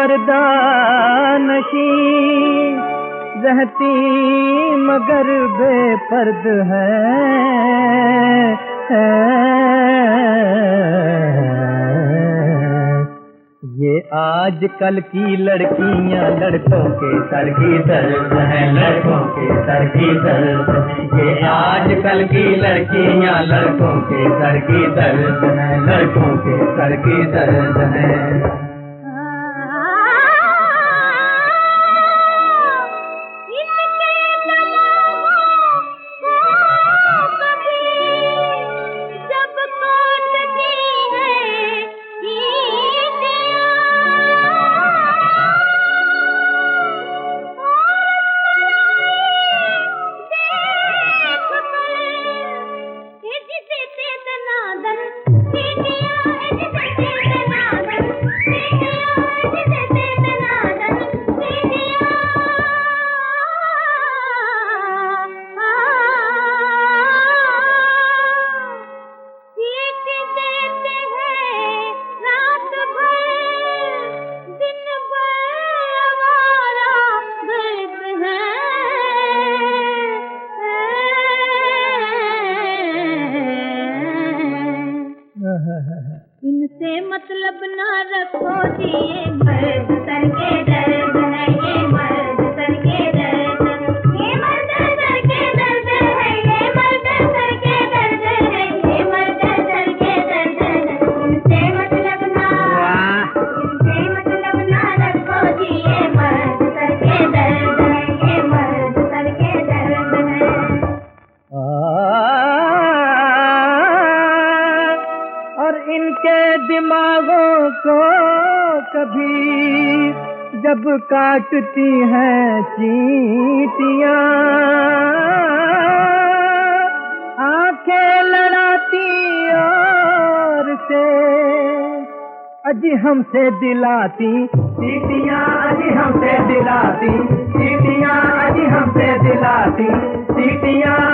पर्दानशी रहती मगर बेपर्द है। ये आजकल की लड़कियां लड़कों के सर की दर्द है, लड़कों के सर की दर्द है। ये आजकल की लड़कियां लड़कों के सर की दर्द है, लड़कों के सर की दर्द है। इनसे मतलब ना रखो जी, ये मर्द सर के दर्द है, ये मर्द सर के दर्द है, ये मर्द सर के दर्द है, ये मर्द सर के दर्द है, ये मर्द सर के दर्द है। इनसे मतलब ना रखो जी, ये मर्द सर के दर्द है, ये मर्द सर के दर्द है। और इनके दिमागों को कभी जब काटती हैं चींटियां, आंखें लड़ाती और से अजी हमसे दिलाती चींटियां, अजी हमसे दिलाती चींटियां, अजी हमसे दिलाती चींटियां।